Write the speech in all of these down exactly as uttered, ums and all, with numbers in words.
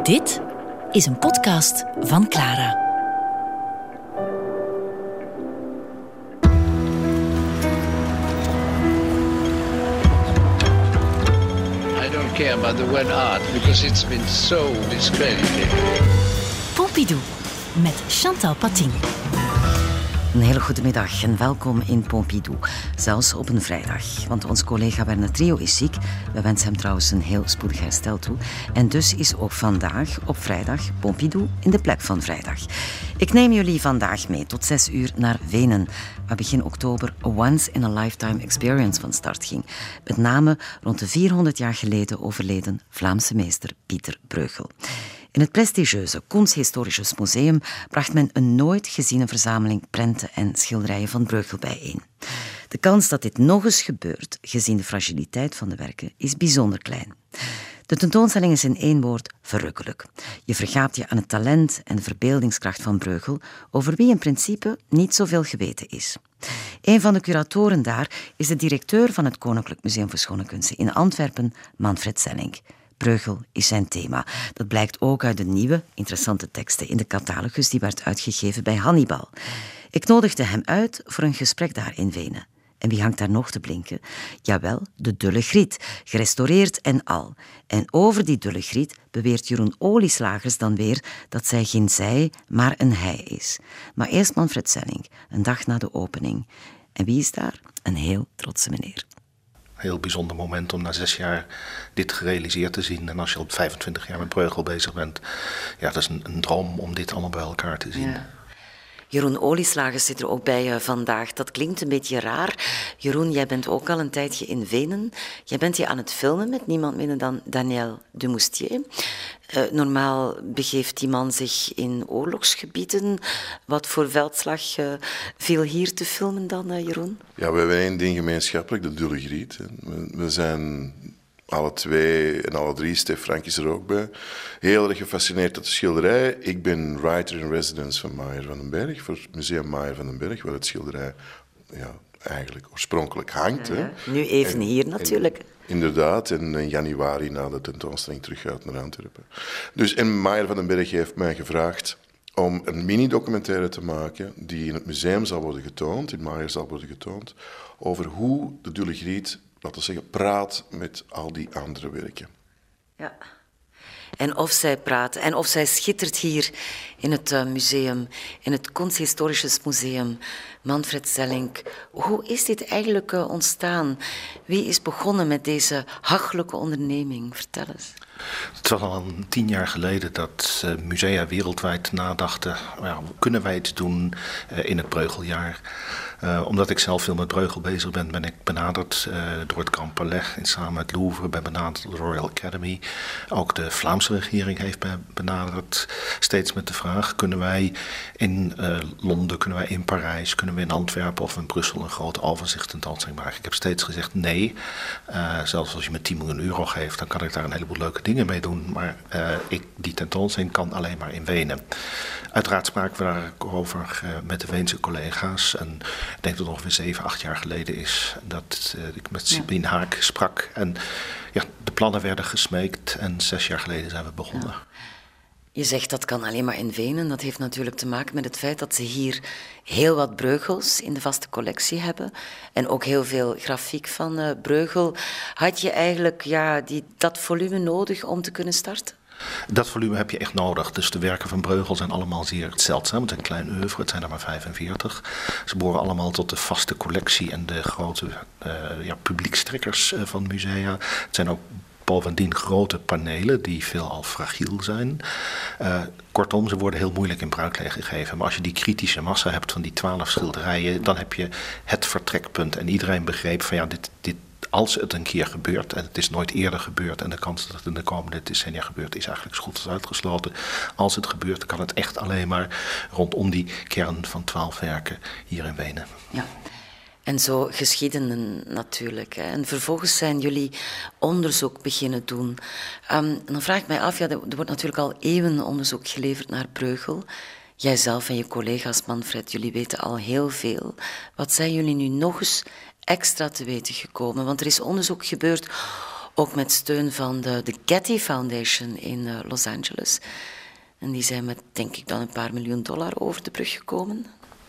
Dit is een podcast van Clara. I don't care about the word art because it's been so discredited. Pompidou met Chantal Patin. Een hele goede middag en welkom in Pompidou. Zelfs op een vrijdag, want onze collega Werner Trio is ziek. We wensen hem trouwens een heel spoedig herstel toe. En dus is ook vandaag, op vrijdag, Pompidou in de plek van vrijdag. Ik neem jullie vandaag mee tot zes uur naar Wenen, waar begin oktober a once-in-a-lifetime experience van start ging. Met name rond de vierhonderd jaar geleden overleden Vlaamse meester Pieter Bruegel. In het prestigieuze Kunsthistorisches Museum bracht men een nooit geziene verzameling prenten en schilderijen van Bruegel bijeen. De kans dat dit nog eens gebeurt, gezien de fragiliteit van de werken, is bijzonder klein. De tentoonstelling is in één woord verrukkelijk. Je vergaapt je aan het talent en de verbeeldingskracht van Bruegel, over wie in principe niet zoveel geweten is. Een van de curatoren daar is de directeur van het Koninklijk Museum voor Schone Kunsten in Antwerpen, Manfred Selling. Bruegel is zijn thema. Dat blijkt ook uit de nieuwe, interessante teksten in de catalogus die werd uitgegeven bij Hannibal. Ik nodigde hem uit voor een gesprek daar in Wenen. En wie hangt daar nog te blinken? Jawel, de dulle griet, gerestaureerd en al. En over die dulle griet beweert Jeroen Olieslagers dan weer dat zij geen zij, maar een hij is. Maar eerst Manfred Selling, een dag na de opening. En wie is daar? Een heel trotse meneer. Heel bijzonder moment om na zes jaar dit gerealiseerd te zien. En als je al vijfentwintig jaar met Bruegel bezig bent, ja, dat is een, een droom om dit allemaal bij elkaar te zien. Ja. Jeroen Olieslagers zit er ook bij uh, vandaag. Dat klinkt een beetje raar. Jeroen, jij bent ook al een tijdje in Wenen. Jij bent hier aan het filmen met niemand minder dan Daniel Dumoustier. Uh, normaal begeeft die man zich in oorlogsgebieden. Wat voor veldslag uh, viel hier te filmen dan, uh, Jeroen? Ja, we hebben één ding gemeenschappelijk, de dulle griet. We, we zijn alle twee en alle drie, Stef Frank is er ook bij, heel erg gefascineerd door de schilderij. Ik ben writer in residence van Maier van den Berg, voor het Museum Maier van den Berg, waar het schilderij ja, eigenlijk oorspronkelijk hangt. Ja, hè. Nu even en, hier natuurlijk. En, inderdaad, en in januari na de tentoonstelling terug gaat naar Antwerpen. Dus, en Maier van den Berg heeft mij gevraagd om een mini-documentaire te maken die in het museum zal worden getoond, in Maier zal worden getoond, over hoe de dulle griet, laten we zeggen, praat met al die andere werken. Ja. En of zij praat en of zij schittert hier in het uh, museum, in het Kunsthistorisches Museum. Manfred Selling, hoe is dit eigenlijk uh, ontstaan? Wie is begonnen met deze hachelijke onderneming? Vertel eens. Het was al een tien jaar geleden dat uh, musea wereldwijd nadachten, ja, hoe kunnen wij iets doen uh, in het Breugeljaar? Uh, omdat ik zelf veel met Bruegel bezig ben, ben ik benaderd uh, door het Grand Palais en samen met Louvre, ben benaderd door de Royal Academy. Ook de Vlaamse regering heeft mij benaderd, steeds met de vraag, kunnen wij in uh, Londen, kunnen wij in Parijs, kunnen we in Antwerpen of in Brussel een grote overzicht tentoonstelling maken? Ik heb steeds gezegd nee, uh, zelfs als je me tien miljoen euro geeft, dan kan ik daar een heleboel leuke dingen mee doen, maar uh, ik, die tentoonstelling kan alleen maar in Wenen. Uiteraard spraken we daarover uh, met de Weense collega's en ik denk dat het ongeveer zeven, acht jaar geleden is dat uh, ik met Sibien Haak sprak. En ja, de plannen werden gesmeekt en zes jaar geleden zijn we begonnen. Ja. Je zegt dat kan alleen maar in Wenen. Dat heeft natuurlijk te maken met het feit dat ze hier heel wat Bruegels in de vaste collectie hebben. En ook heel veel grafiek van uh, Bruegel. Had je eigenlijk ja, die, dat volume nodig om te kunnen starten? Dat volume heb je echt nodig. Dus de werken van Bruegel zijn allemaal zeer zeldzaam. Het is een klein oeuvre, het zijn er maar vijfenveertig. Ze behoren allemaal tot de vaste collectie en de grote uh, ja, publiekstrekkers uh, van musea. Het zijn ook bovendien grote panelen die veelal fragiel zijn. Uh, kortom, ze worden heel moeilijk in bruikleen gegeven. Maar als je die kritische massa hebt van die twaalf schilderijen, dan heb je het vertrekpunt. En iedereen begreep van ja, dit, dit als het een keer gebeurt, en het is nooit eerder gebeurd, en de kans dat het in de komende decennia gebeurt is eigenlijk zo goed als uitgesloten. Als het gebeurt, kan het echt alleen maar rondom die kern van twaalf werken hier in Wenen. Ja. En zo geschieden natuurlijk. Hè. En vervolgens zijn jullie onderzoek beginnen doen. Um, dan vraag ik mij af, ja, er wordt natuurlijk al eeuwen onderzoek geleverd naar Bruegel. Jijzelf en je collega's, Manfred, jullie weten al heel veel. Wat zijn jullie nu nog eens extra te weten gekomen? Want er is onderzoek gebeurd ook met steun van de, de Getty Foundation in uh, Los Angeles. En die zijn met, denk ik, dan een paar miljoen dollar over de brug gekomen.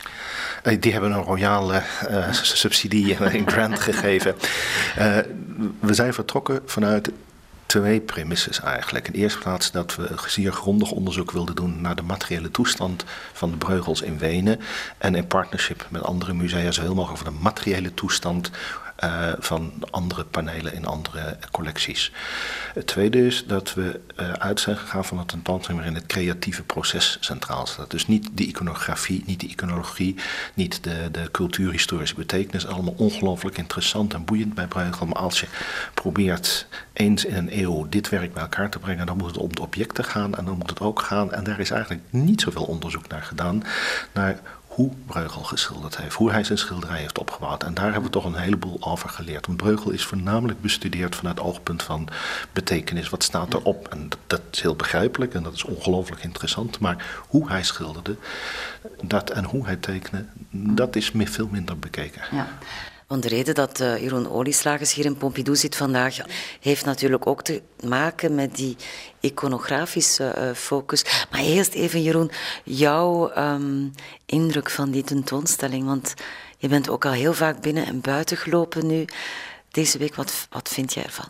Die hebben een royale uh, subsidie, een grant gegeven. Uh, we zijn vertrokken vanuit twee premisses eigenlijk. In de eerste plaats dat we zeer grondig onderzoek wilden doen naar de materiële toestand van de Breugels in Wenen. En in partnership met andere musea zoveel mogelijk over de materiële toestand Uh, van andere panelen in andere collecties. Het tweede is dat we uh, uit zijn gegaan van het tentoonstelling waarin het creatieve proces centraal staat. Dus niet de iconografie, niet de iconologie, niet de, de cultuurhistorische betekenis. Allemaal ongelooflijk interessant en boeiend bij Bruegel. Maar als je probeert eens in een eeuw dit werk bij elkaar te brengen, dan moet het om de objecten gaan en dan moet het ook gaan. En daar is eigenlijk niet zoveel onderzoek naar gedaan. Naar hoe Bruegel geschilderd heeft, hoe hij zijn schilderij heeft opgebouwd. En daar hebben we toch een heleboel over geleerd. Want Bruegel is voornamelijk bestudeerd vanuit het oogpunt van betekenis. Wat staat erop? En dat, dat is heel begrijpelijk en dat is ongelooflijk interessant. Maar hoe hij schilderde dat en hoe hij tekende, dat is veel minder bekeken. Ja. Want de reden dat uh, Jeroen Olieslagers hier in Pompidou zit vandaag, heeft natuurlijk ook te maken met die iconografische uh, focus. Maar eerst even, Jeroen, jouw um, indruk van die tentoonstelling. Want je bent ook al heel vaak binnen en buiten gelopen nu. Deze week, wat, wat vind jij ervan?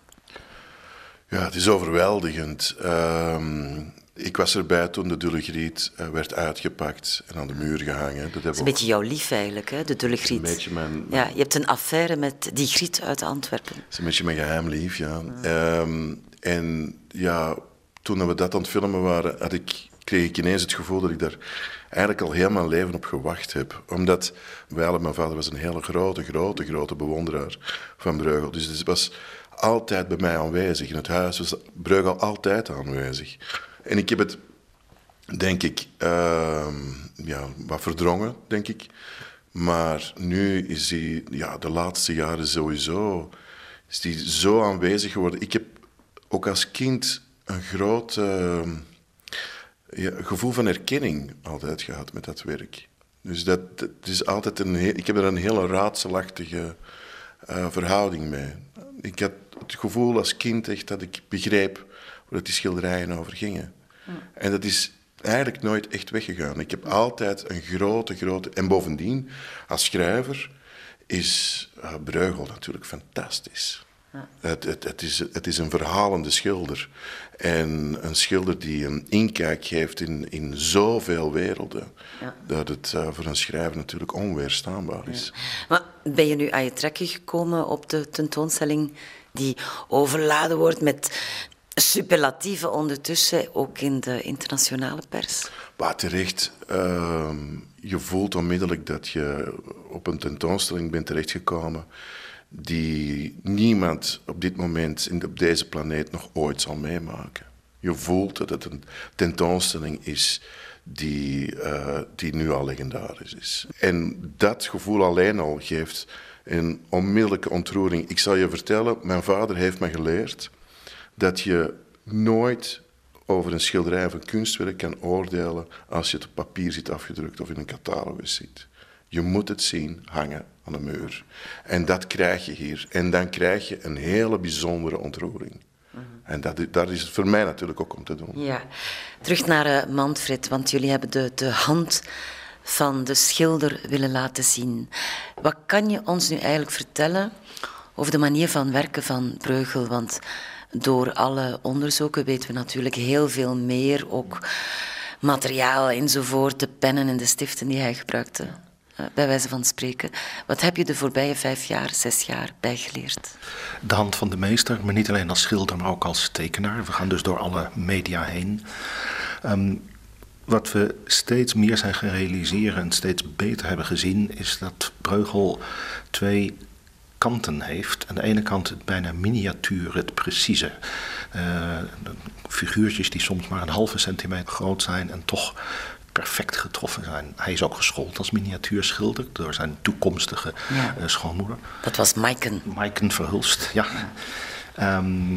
Ja, het is overweldigend. Um, ik was erbij toen de Dullegriet uh, werd uitgepakt en aan de muur gehangen. Dat, dat is een beetje jouw lief eigenlijk, hè, de Dullegriet. Een beetje mijn... Ja, je hebt een affaire met die griet uit Antwerpen. Dat is een beetje mijn geheim lief, ja. ja. Um, en ja, toen we dat aan het filmen waren, had ik, kreeg ik ineens het gevoel dat ik daar eigenlijk al heel mijn leven op gewacht heb. Omdat, wel, mijn vader was een hele grote, grote, grote bewonderaar van Bruegel. Dus het was altijd bij mij aanwezig. In het huis was Bruegel altijd aanwezig. En ik heb het, denk ik, uh, ja, wat verdrongen, denk ik. Maar nu is hij, ja, de laatste jaren sowieso, is hij zo aanwezig geworden. Ik heb ook als kind een groot uh, ja, gevoel van herkenning altijd gehad met dat werk. Dus dat, dat is altijd een, ik heb er een hele raadselachtige uh, verhouding mee. Ik had het gevoel als kind echt dat ik begreep waar die schilderijen over gingen. Ja. En dat is eigenlijk nooit echt weggegaan. Ik heb altijd een grote, grote... En bovendien, als schrijver, is uh, Bruegel natuurlijk fantastisch. Ja. Het, het, het, is, het is een verhalende schilder. En een schilder die een inkijk geeft in, in zoveel werelden. Ja. Dat het uh, voor een schrijver natuurlijk onweerstaanbaar is. Ja. Maar ben je nu aan je trekken gekomen op de tentoonstelling die overladen wordt met superlatieven ondertussen, ook in de internationale pers? Maar terecht, uh, je voelt onmiddellijk dat je op een tentoonstelling bent terechtgekomen die niemand op dit moment in, op deze planeet nog ooit zal meemaken. Je voelt dat het een tentoonstelling is die, uh, die nu al legendarisch is. En dat gevoel alleen al geeft een onmiddellijke ontroering. Ik zal je vertellen, mijn vader heeft me geleerd dat je nooit over een schilderij of een kunstwerk kan oordelen als je het op papier ziet afgedrukt of in een catalogus ziet. Je moet het zien hangen aan de muur. En dat krijg je hier. En dan krijg je een hele bijzondere ontroering. Mm-hmm. En dat, dat is voor mij natuurlijk ook om te doen. Ja. Terug naar uh, Manfred, want jullie hebben de, de hand van de schilder willen laten zien. Wat kan je ons nu eigenlijk vertellen over de manier van werken van Bruegel? Want door alle onderzoeken weten we natuurlijk heel veel meer, ook materiaal enzovoort, de pennen en de stiften die hij gebruikte, bij wijze van spreken. Wat heb je de voorbije vijf jaar, zes jaar bijgeleerd? De hand van de meester, maar niet alleen als schilder, maar ook als tekenaar. We gaan dus door alle media heen. Um, wat we steeds meer zijn gaan realiseren en steeds beter hebben gezien, is dat Bruegel twee kanten heeft. Aan de ene kant het bijna miniatuur, het precieze. Uh, figuurtjes die soms maar een halve centimeter groot zijn en toch perfect getroffen zijn. Hij is ook geschoold als miniatuurschilder door zijn toekomstige ja. uh, schoonmoeder. Dat was Maiken. Maiken Verhulst, ja. ja. Um,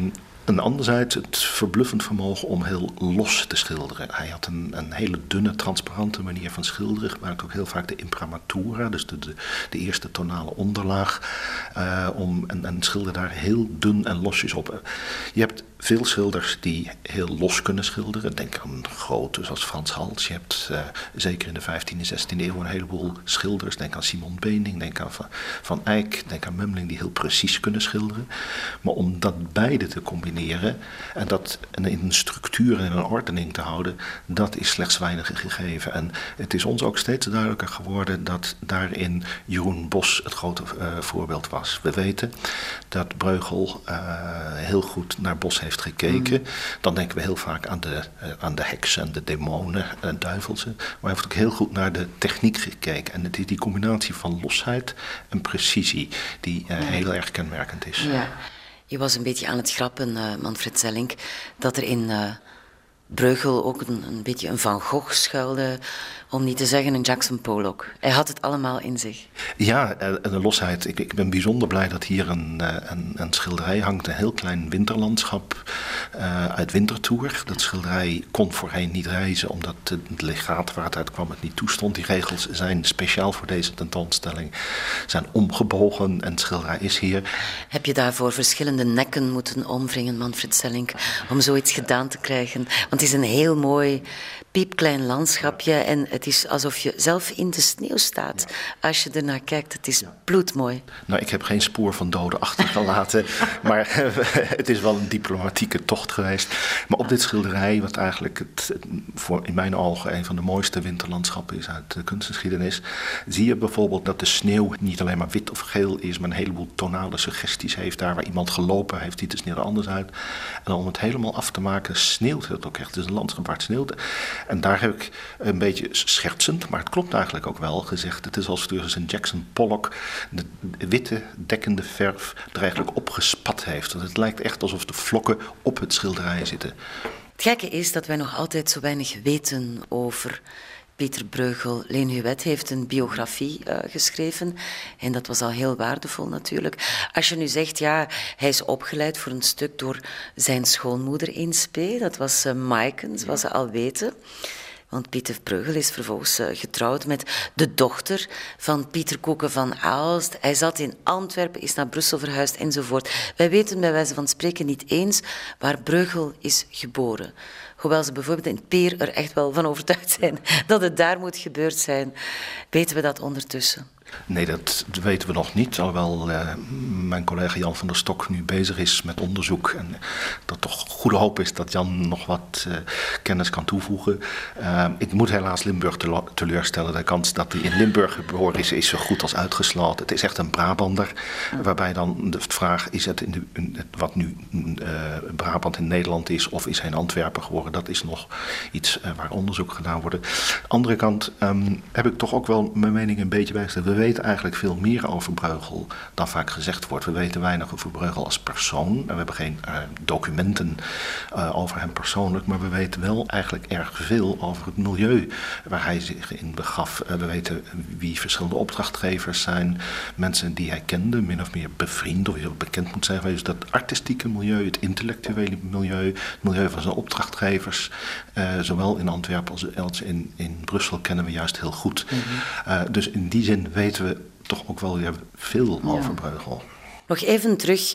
En anderzijds het verbluffend vermogen om heel los te schilderen. Hij had een, een hele dunne, transparante manier van schilderen. Gebruikte ook heel vaak de imprimatura, dus de, de, de eerste tonale onderlaag. Uh, om, en, en schilderde daar heel dun en losjes op. Je hebt veel schilders die heel los kunnen schilderen. Denk aan grote zoals Frans Hals. Je hebt uh, zeker in de vijftiende, zestiende eeuw een heleboel schilders. Denk aan Simon Bening, denk aan Van, Van Eyck, denk aan Memling die heel precies kunnen schilderen. Maar om dat beide te combineren en dat in een structuur en een ordening te houden, dat is slechts weinig gegeven. En het is ons ook steeds duidelijker geworden dat daarin Jeroen Bosch het grote uh, voorbeeld was. We weten dat Breugel uh, heel goed naar Bosch heeft gekeken. Mm. Dan denken we heel vaak aan de, uh, aan de heksen en de demonen en duivelsen. Maar hij heeft ook heel goed naar de techniek gekeken. En het is die combinatie van losheid en precisie die uh, heel erg kenmerkend is. Ja. Je was een beetje aan het grappen, uh, Manfred Zellink, dat er in uh, Breugel ook een, een beetje een Van Gogh schuilde, om niet te zeggen een Jackson Pollock. Hij had het allemaal in zich. Ja, en de losheid. Ik, ik ben bijzonder blij dat hier een, een, een schilderij hangt. Een heel klein winterlandschap uh, uit Winterthur. Dat schilderij kon voorheen niet reizen, omdat het legaat waar het uit kwam het niet toestond. Die regels zijn speciaal voor deze tentoonstelling zijn omgebogen en het schilderij is hier. Heb je daarvoor verschillende nekken moeten omwringen, Manfred Zellink, om zoiets gedaan te krijgen? Want het is een heel mooi piepklein landschapje en het is alsof je zelf in de sneeuw staat. Ja. Als je ernaar kijkt, het is bloedmooi. Nou, ik heb geen spoor van doden achtergelaten, maar het is wel een diplomatieke tocht geweest. Maar op dit schilderij, wat eigenlijk het, voor in mijn ogen een van de mooiste winterlandschappen is uit de kunstgeschiedenis, zie je bijvoorbeeld dat de sneeuw niet alleen maar wit of geel is, maar een heleboel tonale suggesties heeft. Daar waar iemand gelopen heeft, ziet de sneeuw er anders uit. En om het helemaal af te maken, sneeuwt het ook echt. Het is een landschap waar het sneeuwt. En daar heb ik een beetje schertsend, maar het klopt eigenlijk ook wel, gezegd. Het is alsof dus een Jackson Pollock de witte dekkende verf er eigenlijk opgespat heeft. Het lijkt echt alsof de vlokken op het schilderij zitten. Het gekke is dat wij nog altijd zo weinig weten over Pieter Bruegel. Leen Huet heeft een biografie uh, geschreven en dat was al heel waardevol natuurlijk. Als je nu zegt, ja, hij is opgeleid voor een stuk door zijn schoonmoeder in spe, dat was uh, Maiken, zoals ze al weten. Want Pieter Bruegel is vervolgens uh, getrouwd met de dochter van Pieter Koeken van Aalst. Hij zat in Antwerpen, is naar Brussel verhuisd enzovoort. Wij weten bij wijze van spreken niet eens waar Bruegel is geboren. Hoewel ze bijvoorbeeld in Peer er echt wel van overtuigd zijn dat het daar moet gebeurd zijn, weten we dat ondertussen. Nee, dat weten we nog niet. Alhoewel uh, mijn collega Jan van der Stok nu bezig is met onderzoek. En dat toch goede hoop is dat Jan nog wat uh, kennis kan toevoegen. Uh, ik moet helaas Limburg teleurstellen. De kans dat hij in Limburg geboren is, is zo goed als uitgesloten. Het is echt een Brabander. Ja. Waarbij dan de vraag, is het in de, in het, wat nu uh, Brabant in Nederland is, of is hij in Antwerpen geworden? Dat is nog iets uh, waar onderzoek gedaan wordt. Aan de andere kant um, heb ik toch ook wel mijn mening een beetje bijgesteld. We weten eigenlijk veel meer over Bruegel dan vaak gezegd wordt. We weten weinig over Bruegel als persoon. En we hebben geen uh, documenten uh, over hem persoonlijk, maar we weten wel eigenlijk erg veel over het milieu waar hij zich in begaf. Uh, we weten wie verschillende opdrachtgevers zijn, mensen die hij kende, min of meer bevriend of heel bekend moet zijn. Dus dat artistieke milieu, het intellectuele milieu, het milieu van zijn opdrachtgevers, uh, zowel in Antwerpen als, als in, in Brussel kennen we juist heel goed. Mm-hmm. Uh, dus in die zin weten we toch ook wel weer veel ja. over Bruegel. Nog even terug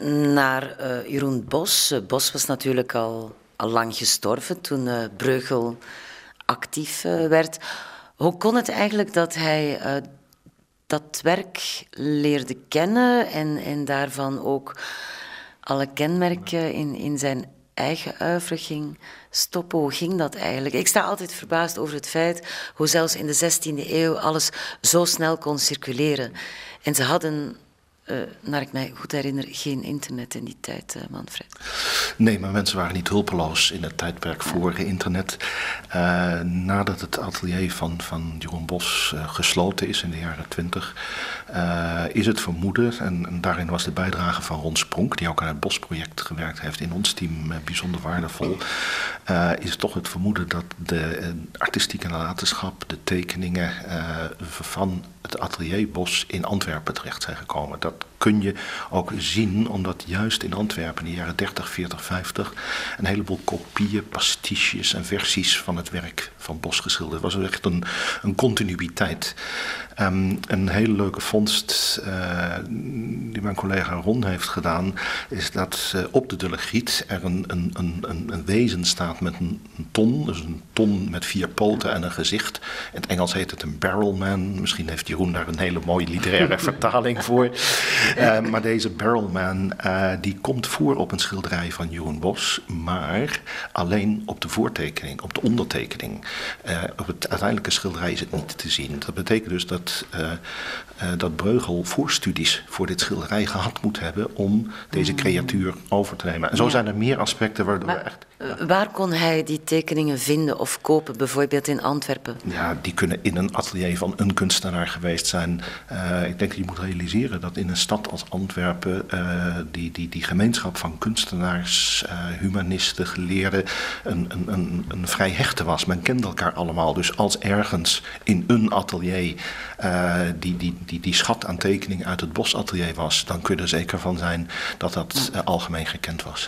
naar uh, Jeroen Bosch. Uh, Bosch was natuurlijk al, al lang gestorven toen uh, Bruegel actief uh, werd. Hoe kon het eigenlijk dat hij uh, dat werk leerde kennen en, en daarvan ook alle kenmerken in, in zijn eigen uivre ging stoppen? Hoe ging dat eigenlijk? Ik sta altijd verbaasd over het feit hoe zelfs in de zestiende eeuw alles zo snel kon circuleren. En ze hadden, uh, naar ik mij goed herinner, geen internet in die tijd, uh, Manfred. Nee, maar mensen waren niet hulpeloos in het tijdperk voor internet. Uh, nadat het atelier van, van Jeroen Bosch uh, gesloten is in de jaren twintig, uh, is het vermoeden, en, en daarin was de bijdrage van Ron Spronk, die ook aan het Bosch-project gewerkt heeft in ons team, uh, bijzonder waardevol, uh, is het toch het vermoeden dat de uh, artistieke nalatenschap, de tekeningen uh, van het atelier Bosch in Antwerpen terecht zijn gekomen. Dat dat kun je ook zien, omdat juist in Antwerpen in de jaren dertig, veertig, vijftig... een heleboel kopieën, pastiches en versies van het werk van Bos geschilderd. Het was echt een, een continuïteit. Um, een hele leuke vondst uh, die mijn collega Ron heeft gedaan, is dat uh, op de Dullegriet er een, een, een, een wezen staat met een, een ton, dus een ton met vier poten en een gezicht. In het Engels heet het een barrelman. Misschien heeft Jeroen daar een hele mooie literaire vertaling voor. Uh, maar deze barrelman uh, die komt voor op een schilderij van Jeroen Bos, maar alleen op de voortekening, op de ondertekening. Uh, op het uiteindelijke schilderij is het niet te zien. Dat betekent dus dat, uh, uh, dat Breugel voorstudies voor dit schilderij gehad moet hebben om deze creatuur over te nemen. En zo Ja. zijn er meer aspecten waardoor Maar, we echt... uh, waar kon hij die tekeningen vinden of kopen, bijvoorbeeld in Antwerpen? Ja, die kunnen in een atelier van een kunstenaar geweest zijn. Uh, ik denk dat je moet realiseren dat in een stad als Antwerpen uh, die, die, die gemeenschap van kunstenaars, uh, humanisten, geleerden een, een, een, een vrij hechte was. Men kende elkaar allemaal. Dus als ergens in een atelier uh, die, die, die, die schat aan tekeningen uit het Bosatelier was, dan kun je er zeker van zijn dat dat uh, algemeen gekend was.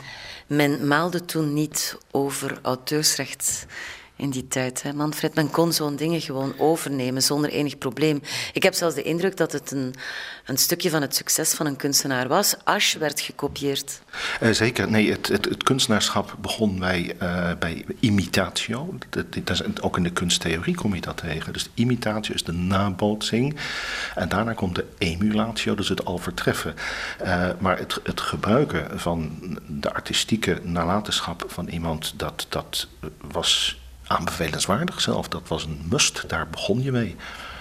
Men maalde toen niet over auteursrecht in die tijd, hè, Manfred. Men kon zo'n dingen gewoon overnemen zonder enig probleem. Ik heb zelfs de indruk dat het een, een stukje van het succes van een kunstenaar was. Asch werd gekopieerd. Uh, zeker. Nee, het, het, het kunstenaarschap begon bij, uh, bij imitatio. Dat, dat is, ook in de kunsttheorie kom je dat tegen. Dus de imitatio is de nabootsing. En daarna komt de emulatio, dus het al vertreffen. Uh, maar het, het gebruiken van de artistieke nalatenschap van iemand, dat, dat was aanbevelenswaardig zelf. Dat was een must, daar begon je mee.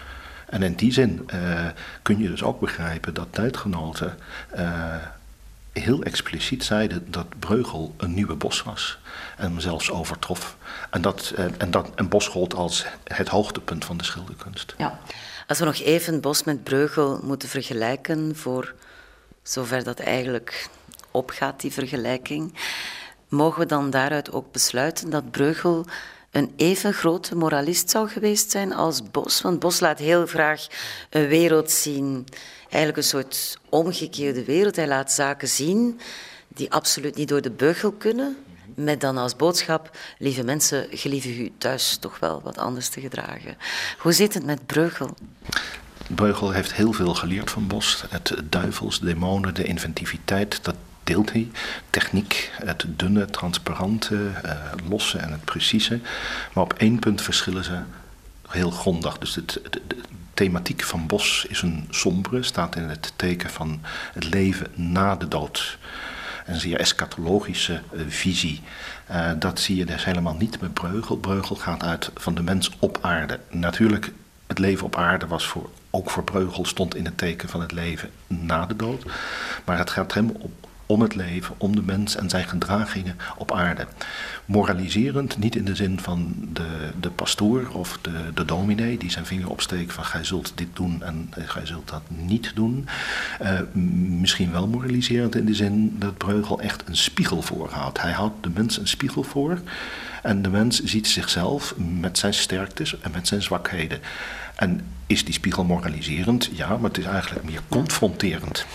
En in die zin uh, kun je dus ook begrijpen dat tijdgenoten uh, heel expliciet zeiden dat Breugel een nieuwe Bos was. En hem zelfs overtrof. En, dat, uh, en, dat, en Bos gold als het hoogtepunt van de schilderkunst. Ja. Als we nog even Bos met Breugel moeten vergelijken, voor zover dat eigenlijk opgaat, die vergelijking, mogen we dan daaruit ook besluiten dat Breugel een even grote moralist zou geweest zijn als Bos? Want Bos laat heel graag een wereld zien, eigenlijk een soort omgekeerde wereld. Hij laat zaken zien die absoluut niet door de beugel kunnen, met dan als boodschap: lieve mensen, gelieve u thuis toch wel wat anders te gedragen. Hoe zit het met Breugel? Breugel heeft heel veel geleerd van Bos. Het duivels, demonen, de inventiviteit, dat deelt hij. Techniek, het dunne, transparante, uh, losse en het precieze. Maar op één punt verschillen ze heel grondig. Dus het, de, de thematiek van Bos is een sombere, staat in het teken van het leven na de dood. Een zeer eschatologische uh, visie. Uh, dat zie je dus helemaal niet met Breugel. Breugel gaat uit van de mens op aarde. Natuurlijk, het leven op aarde was voor, ook voor Breugel stond in het teken van het leven na de dood. Maar het gaat hem op om het leven, om de mens en zijn gedragingen op aarde. Moraliserend, niet in de zin van de, de pastoor of de, de dominee die zijn vinger opsteekt van gij zult dit doen en gij zult dat niet doen. Uh, misschien wel moraliserend in de zin dat Breugel echt een spiegel voorhoudt. Hij houdt de mens een spiegel voor en de mens ziet zichzelf met zijn sterktes en met zijn zwakheden. En is die spiegel moraliserend? Ja, maar het is eigenlijk meer confronterend.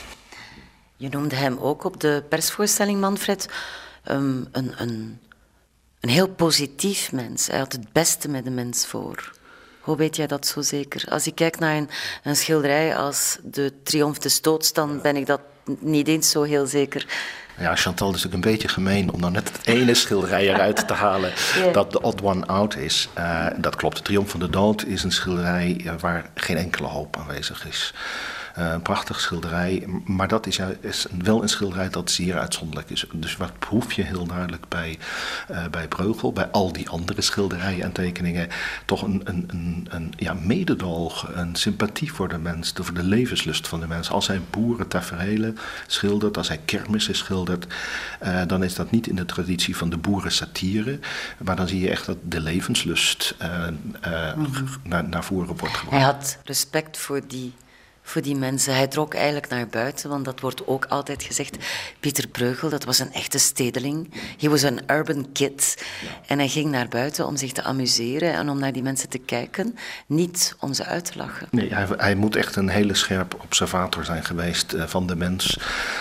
Je noemde hem ook op de persvoorstelling, Manfred, um, een, een, een heel positief mens. Hij had het beste met de mens voor. Hoe weet jij dat zo zeker? Als ik kijk naar een, een schilderij als de Triomf des Doods, dan ben ik dat niet eens zo heel zeker. Ja, Chantal, is natuurlijk een beetje gemeen om dan net het ene schilderij eruit te halen yeah. dat de odd one out is. Uh, dat klopt, de Triomf van de Dood is een schilderij uh, waar geen enkele hoop aanwezig is. Uh, een prachtig schilderij, maar dat is, is wel een schilderij dat zeer uitzonderlijk is. Dus wat proef je heel duidelijk bij, uh, bij Breugel, bij al die andere schilderijen en tekeningen, toch een, een, een, een ja, mededoog, een sympathie voor de mens, voor de levenslust van de mens. Als hij boerentaferelen schildert, als hij kermissen schildert, uh, dan is dat niet in de traditie van de boerensatire, maar dan zie je echt dat de levenslust uh, uh, mm-hmm. naar, naar voren wordt gebracht. Hij had respect voor die voor die mensen. Hij trok eigenlijk naar buiten, want dat wordt ook altijd gezegd. Pieter Bruegel, dat was een echte stedeling. He was an urban kid. En hij ging naar buiten om zich te amuseren en om naar die mensen te kijken, niet om ze uit te lachen. Nee, hij, hij moet echt een hele scherpe observator zijn geweest uh, van de mens.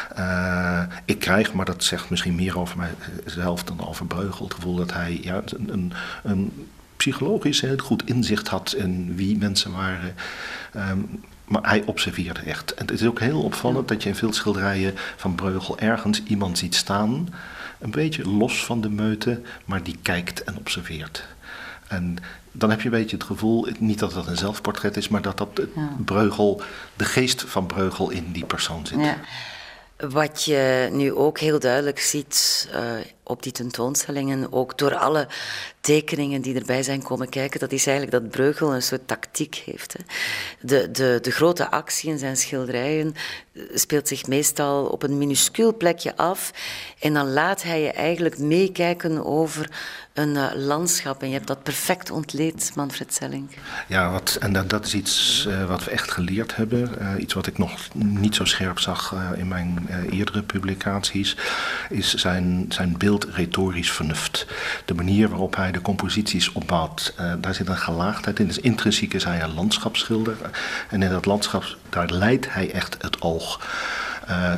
Uh, ik krijg, maar dat zegt misschien meer over mijzelf dan over Bruegel, het gevoel dat hij ja, een, een, een psychologisch heel goed inzicht had in wie mensen waren. Um, Maar hij observeerde echt. En het is ook heel opvallend dat je in veel schilderijen van Bruegel ergens iemand ziet staan, een beetje los van de meute, maar die kijkt en observeert. En dan heb je een beetje het gevoel, niet dat dat een zelfportret is, maar dat dat ja. Bruegel, de geest van Bruegel in die persoon zit. Ja. Wat je nu ook heel duidelijk ziet uh, op die tentoonstellingen, ook door alle tekeningen die erbij zijn komen kijken, dat is eigenlijk dat Bruegel een soort tactiek heeft. Hè. De, de, de grote actie in zijn schilderijen speelt zich meestal op een minuscuul plekje af en dan laat hij je eigenlijk meekijken over een uh, landschap. En je hebt dat perfect ontleed, Manfred Selling. Ja, wat, en dat, dat is iets uh, wat we echt geleerd hebben. Uh, iets wat ik nog niet zo scherp zag uh, in mijn uh, eerdere publicaties, is zijn, zijn beeldretorisch vernuft. De manier waarop hij de composities opbouwt. Uh, daar zit een gelaagdheid in. Dus intrinsiek is hij een landschapsschilder. En in dat landschap, daar leidt hij echt het oog. Uh,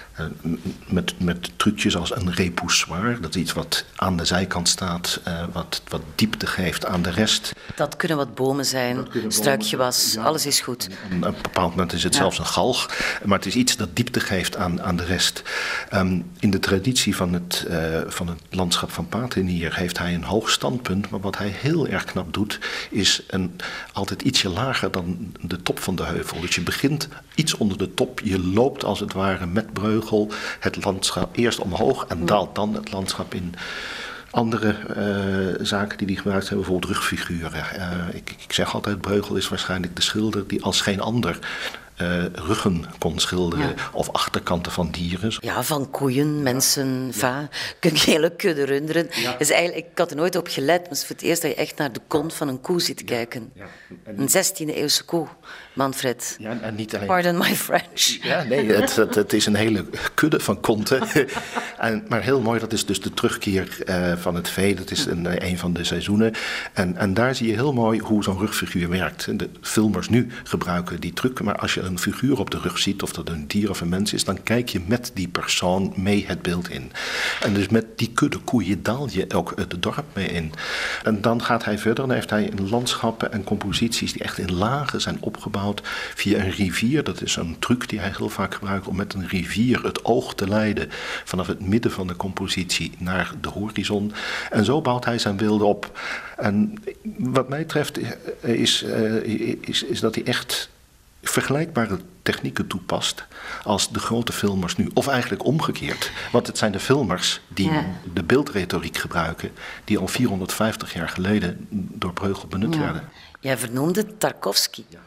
Met, met trucjes als een repoussoir. Dat is iets wat aan de zijkant staat, uh, wat, wat diepte geeft aan de rest. Dat kunnen wat bomen zijn, struikgewas, ja, alles is goed. Op een bepaald moment is het ja. zelfs een galg. Maar het is iets dat diepte geeft aan, aan de rest. Um, in de traditie van het, uh, van het landschap van Patenier heeft hij een hoog standpunt. Maar wat hij heel erg knap doet, is een, altijd ietsje lager dan de top van de heuvel. Dus je begint iets onder de top. Je loopt als het ware met Bruegel het landschap eerst omhoog en daalt dan het landschap in. Andere uh, zaken die hij gebruikt zijn bijvoorbeeld rugfiguren. Uh, ik, ik zeg altijd, Bruegel is waarschijnlijk de schilder die als geen ander Uh, ruggen kon schilderen ja. of achterkanten van dieren. Ja, van koeien, mensen, ja. va, kun je hele kudde runderen. Ja. Dus eigenlijk, ik had er nooit op gelet, maar het is voor het eerst dat je echt naar de kont van een koe zit ja. kijken. Ja. En een zestiende eeuwse koe, Manfred. Ja, en niet alleen... Pardon my French. Ja, nee, het, het, het is een hele kudde van konten. en, maar heel mooi, dat is dus de terugkeer uh, van het vee. Dat is een, een van de seizoenen. En, en daar zie je heel mooi hoe zo'n rugfiguur werkt. De filmers nu gebruiken die truc, maar als je een figuur op de rug ziet, of dat een dier of een mens is, dan kijk je met die persoon mee het beeld in. En dus met die kudde koeien daal je ook het dorp mee in. En dan gaat hij verder, dan heeft hij landschappen en composities die echt in lagen zijn opgebouwd via een rivier. Dat is een truc die hij heel vaak gebruikt om met een rivier het oog te leiden vanaf het midden van de compositie naar de horizon. En zo bouwt hij zijn beelden op. En wat mij betreft is, is, is dat hij echt vergelijkbare technieken toepast als de grote filmers nu. Of eigenlijk omgekeerd. Want het zijn de filmers die ja. de beeldretoriek gebruiken die al vierhonderdvijftig jaar geleden door Bruegel benut ja. werden. Jij vernoemde Tarkovsky. Ja.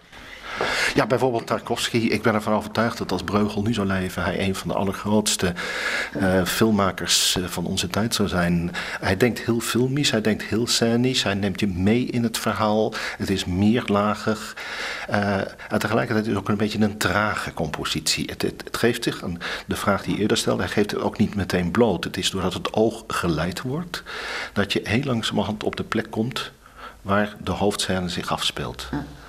Ja, bijvoorbeeld Tarkovsky. Ik ben ervan overtuigd dat als Bruegel nu zou leven, hij een van de allergrootste uh, filmmakers uh, van onze tijd zou zijn. Hij denkt heel filmisch, hij denkt heel scènisch, hij neemt je mee in het verhaal. Het is meerlagig. Uh, en tegelijkertijd is het ook een beetje een trage compositie. Het, het, het geeft zich, aan de vraag die je eerder stelde, hij geeft het ook niet meteen bloot. Het is doordat het oog geleid wordt, dat je heel langzamerhand op de plek komt waar de hoofdscène zich afspeelt.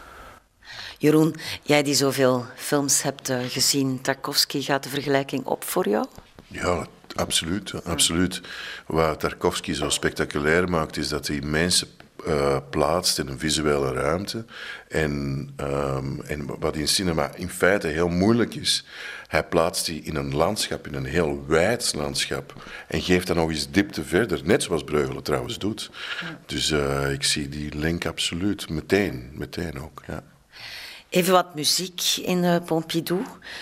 Jeroen, jij die zoveel films hebt uh, gezien, Tarkovsky, gaat de vergelijking op voor jou? Ja, absoluut. absoluut. Wat Tarkovsky zo spectaculair maakt, is dat hij mensen uh, plaatst in een visuele ruimte. En, um, en wat in cinema in feite heel moeilijk is, hij plaatst die in een landschap, in een heel wijd landschap. En geeft dan nog eens diepte verder, net zoals Bruegel het trouwens doet. Ja. Dus uh, ik zie die link absoluut, meteen, meteen ook, ja. Even wat muziek in uh, Pompidou.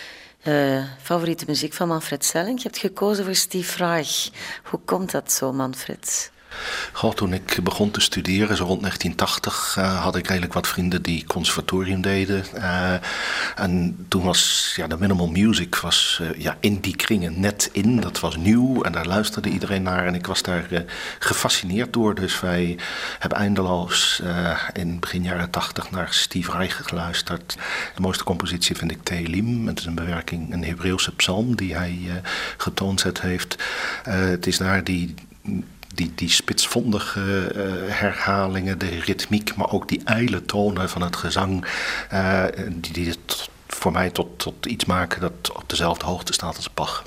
Uh, favoriete muziek van Manfred Selling. Je hebt gekozen voor Steve Reich. Hoe komt dat zo, Manfred? Goh, toen ik begon te studeren, zo rond negentien tachtig, uh, had ik redelijk wat vrienden die conservatorium deden. Uh, en toen was ja, de minimal music was, uh, ja, in die kringen net in. Dat was nieuw en daar luisterde iedereen naar. En ik was daar uh, gefascineerd door. Dus wij hebben eindeloos uh, in begin jaren tachtig naar Steve Reich geluisterd. De mooiste compositie vind ik Tehilim. Het is een bewerking, een Hebreeuwse psalm die hij uh, getoonzet heeft. Uh, het is daar die... Die, die spitsvondige uh, herhalingen, de ritmiek, maar ook die ijle tonen van het gezang, uh, die, die het voor mij tot, tot iets maken dat op dezelfde hoogte staat als Bach.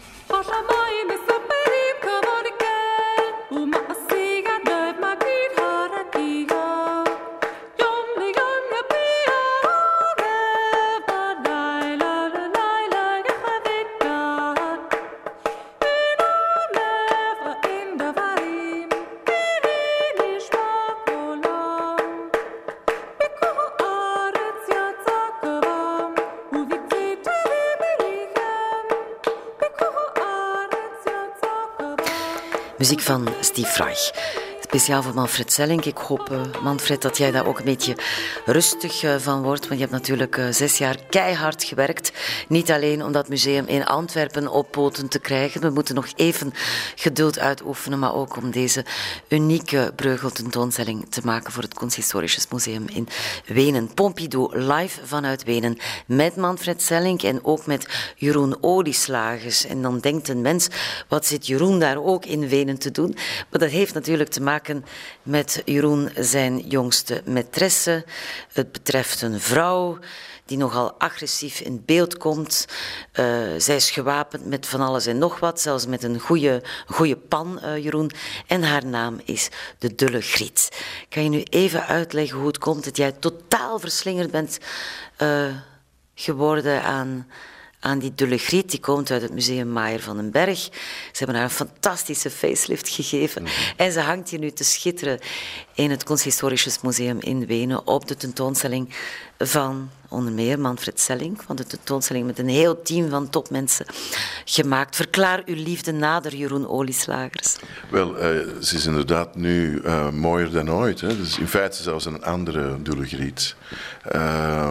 Muziek van Steve Reich. Speciaal voor Manfred Selling. Ik hoop, uh, Manfred, dat jij daar ook een beetje rustig uh, van wordt. Want je hebt natuurlijk uh, zes jaar keihard gewerkt. Niet alleen om dat museum in Antwerpen op poten te krijgen. We moeten nog even geduld uitoefenen. Maar ook om deze unieke Breugel-tentoonstelling te maken voor het Kunsthistorisches Museum in Wenen. Pompidou live vanuit Wenen. Met Manfred Selling en ook met Jeroen Olieslagers. En dan denkt een mens, wat zit Jeroen daar ook in Wenen te doen? Maar dat heeft natuurlijk te maken met Jeroen zijn jongste maîtresse. Het betreft een vrouw die nogal agressief in beeld komt. Uh, zij is gewapend met van alles en nog wat, zelfs met een goede, goede pan, uh, Jeroen. En haar naam is de Dulle Griet. Kan je nu even uitleggen hoe het komt dat jij totaal verslingerd bent uh, geworden aan... aan die Dulle Griet, die komt uit het museum Maier van den Berg. Ze hebben haar een fantastische facelift gegeven. Mm-hmm. En ze hangt hier nu te schitteren in het Kunsthistorisches Museum in Wenen op de tentoonstelling van onder meer Manfred Selling, van de tentoonstelling met een heel team van topmensen gemaakt. Verklaar uw liefde nader, Jeroen Olieslagers. Wel, uh, ze is inderdaad nu uh, mooier dan ooit. Hè. Dus in feite zelfs een andere Dulle Griet. Uh,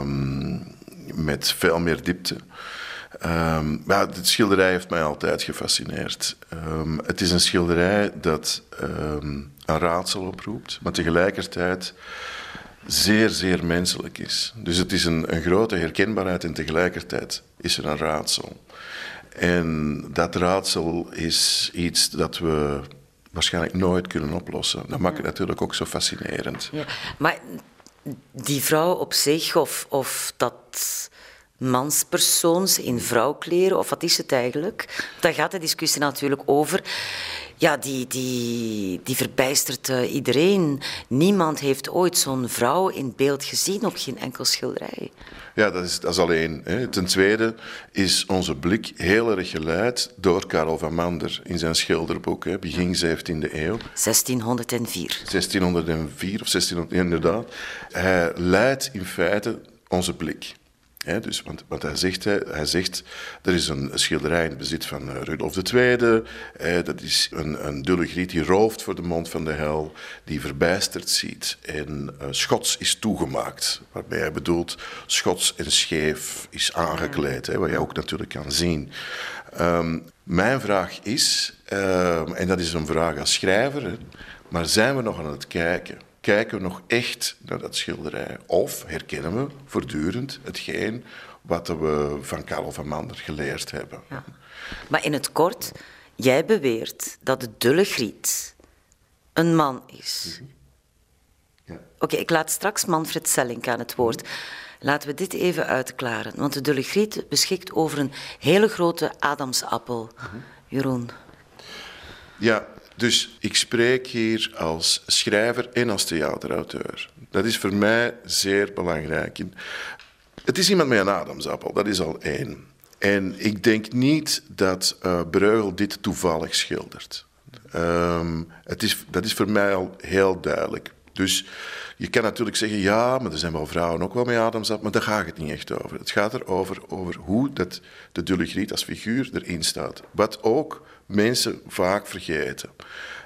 met veel meer diepte. Um, ja, dit schilderij heeft mij altijd gefascineerd. Um, het is een schilderij dat um, een raadsel oproept, maar tegelijkertijd zeer, zeer menselijk is. Dus het is een, een grote herkenbaarheid en tegelijkertijd is er een raadsel. En dat raadsel is iets dat we waarschijnlijk nooit kunnen oplossen. Dat maakt het natuurlijk ook zo fascinerend. Ja, maar die vrouw op zich, of, of dat... manspersoons in vrouwkleren, of wat is het eigenlijk? Daar gaat de discussie natuurlijk over. Ja, die, die, die verbijstert uh, iedereen. Niemand heeft ooit zo'n vrouw in beeld gezien op geen enkel schilderij. Ja, dat is, dat is al één. Hè. Ten tweede is onze blik heel erg geleid door Karel van Mander in zijn schilderboek, hè, begin zeventiende eeuw. zestienhonderdvier. zestienhonderdvier of zestienhonderd, inderdaad. Hij leidt in feite onze blik. Ja, dus, want, want hij, zegt, hij, hij zegt, er is een schilderij in het bezit van uh, Rudolf de Tweede. Eh, dat is een, een Dulle Griet die rooft voor de mond van de hel, die verbijsterd ziet. En uh, schots is toegemaakt, waarbij hij bedoelt schots en scheef is aangekleed, hè, wat je ook natuurlijk kan zien. Um, mijn vraag is, uh, en dat is een vraag als schrijver, hè, maar zijn we nog aan het kijken? Kijken we nog echt naar dat schilderij? Of herkennen we voortdurend hetgeen wat we van Karel van Mander geleerd hebben? Ja. Maar in het kort, jij beweert dat de Dulle Griet een man is. Mm-hmm. Ja. Oké, okay, ik laat straks Manfred Selling aan het woord. Laten we dit even uitklaren. Want de Dulle Griet beschikt over een hele grote Adamsappel. Mm-hmm. Jeroen. Ja. Dus ik spreek hier als schrijver en als theaterauteur. Dat is voor mij zeer belangrijk. Het is iemand met een Adamsappel, dat is al één. En ik denk niet dat uh, Breugel dit toevallig schildert. Um, het is, dat is voor mij al heel duidelijk. Dus je kan natuurlijk zeggen, ja, maar er zijn wel vrouwen ook wel met Adamsappel, maar daar gaat het niet echt over. Het gaat erover over hoe dat de Dulle Griet als figuur erin staat. Wat ook mensen vaak vergeten.